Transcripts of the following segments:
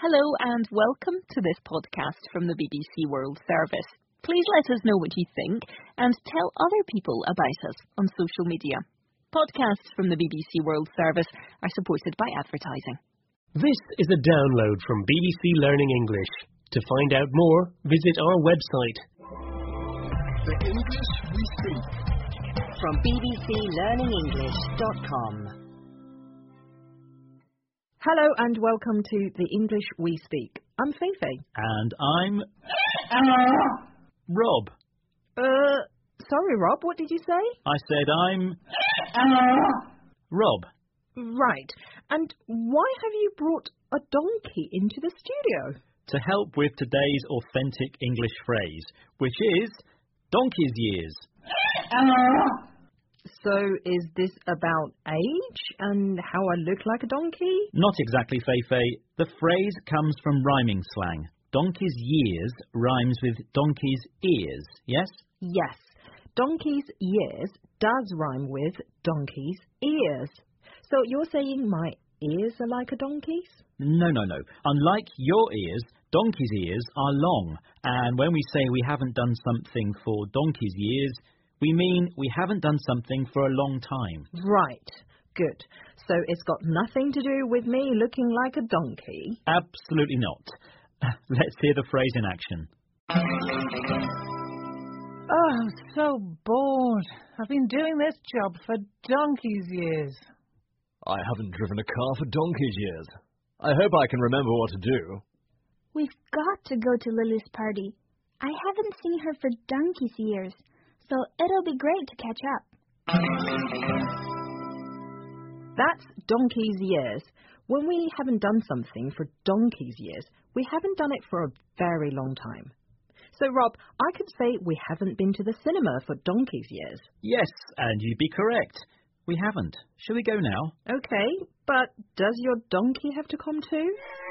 Hello and welcome to this podcast from the BBC World Service. Please let us know what you think and tell other people about us on social media. Podcasts from the BBC World Service are supported by advertising. This is a download from BBC Learning English. To find out more, visit our website. The English we speak. From bbclearningenglish.com. Hello and welcome to The English We Speak. I'm Feifei. And I'm... Rob. Sorry Rob, what did you say? I said I'm... Rob. Right. And why have you brought a donkey into the studio? To help with today's authentic English phrase, which is donkey's years. So is this about age and how I look like a donkey? Not exactly, Feifei. The phrase comes from rhyming slang. Donkey's years rhymes with donkey's ears, yes? Yes. Donkey's years does rhyme with donkey's ears. So you're saying my ears are like a donkey's? No. Unlike your ears, donkey's ears are long. And when we say we haven't done something for donkey's years, we mean we haven't done something for a long time. Right. Good. So it's got nothing to do with me looking like a donkey? Absolutely not. Let's hear the phrase in action. Oh, I'm so bored. I've been doing this job for donkey's years. I haven't driven a car for donkey's years. I hope I can remember what to do. We've got to go to Lily's party. I haven't seen her for donkey's years, so it'll be great to catch up. That's donkey's years. When we haven't done something for donkey's years, we haven't done it for a very long time. So, Rob, I could say we haven't been to the cinema for donkey's years. Yes, and you'd be correct. We haven't. Shall we go now? Okay, but does your donkey have to come too?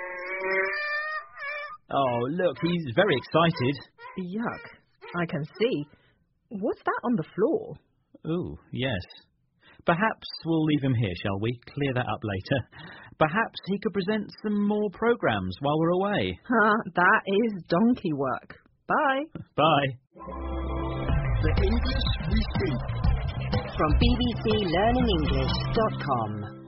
Oh, look, he's very excited. Yuck, I can see. What's that on the floor? Oh, yes. Perhaps we'll leave him here, shall we? Clear that up later. Perhaps he could present some more programmes while we're away. That is donkey work. Bye. Bye. The English we speak. From bbclearningenglish.com.